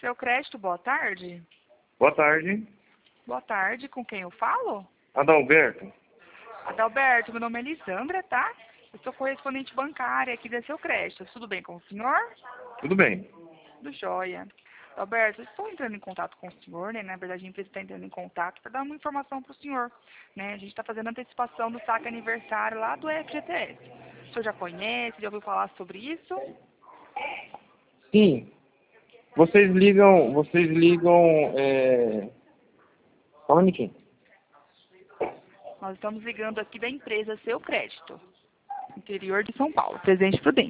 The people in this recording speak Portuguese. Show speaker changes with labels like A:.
A: Seu crédito, boa tarde.
B: Boa tarde.
A: Boa tarde, com quem eu falo?
B: Adalberto.
A: Adalberto, meu nome é Elisandra, tá? Eu sou correspondente bancária aqui da Seu Crédito. Tudo bem com o senhor?
B: Tudo bem.
A: Tudo jóia. Adalberto, eu estou entrando em contato com o senhor, né? Na verdade, a empresa está entrando em contato para dar uma informação para o senhor, né? A gente está fazendo antecipação do saque aniversário lá do FGTS. O senhor já conhece, já ouviu falar sobre isso?
B: Sim. Vocês ligam, falando de quem?
A: Nós estamos ligando aqui da empresa Seu Crédito, interior de São Paulo, Presidente Prudente.